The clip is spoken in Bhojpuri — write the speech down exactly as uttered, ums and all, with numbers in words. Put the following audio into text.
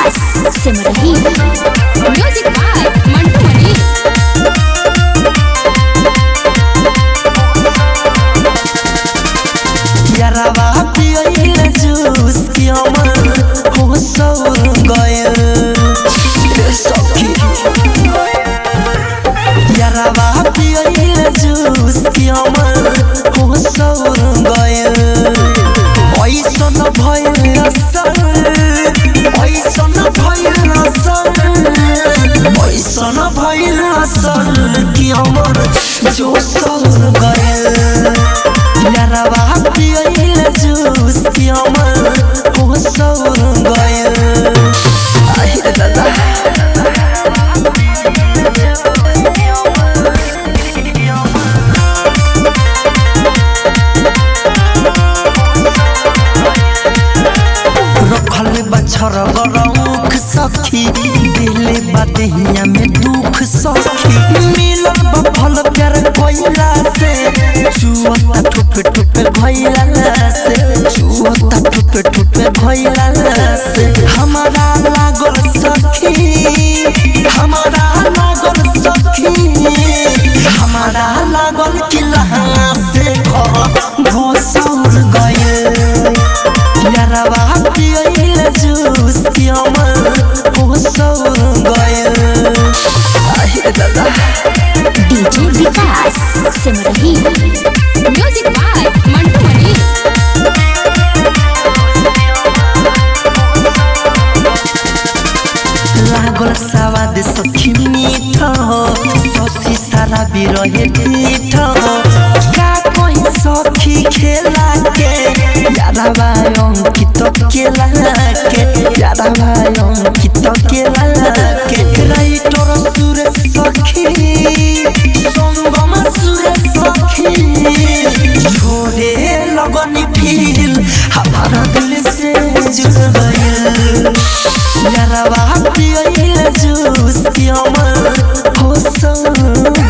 Vikas Simrahi music by Mantu Mani. यारवा पियल जूस की अमर हो सो गयल सखी। यारवा पियल जूस की अमर हो सो गयल। ऐसन भइल असर ऐसन भइल असर ऐसन भइल असर की अमर जो सो गयल। यारवा पियल जूस की अमर हो सो गयल। आहे दादा रखल बछर गरौख सखी दिले बदहिया में दुख सखी। मिलल बफल प्यार भइला से चुअता ठुपे ठुपे भइला से चुअता ठुपे ठुपे भइला से। हमारा लागल सखी हमारा लागल सखी हमारा लागल कि लहा से घर घोसर गए। यारवा पियल जूस की अमर हो सो गयल। आहे दादा DJ Vikas Simrahi music by Mantu Mani. लागल सवाद सखी मीठ ससी सारा बिरहे पीठ। का कहीं सखी खेला के यारवा अंकित केला के यारवा अंकित केला के। राइटर सुरेश सखी संगम सुरेश सखी छोड़े लगनी फील हमारा दिल से जुड़ गयल। यारवा पियल जूस की अमर हो सो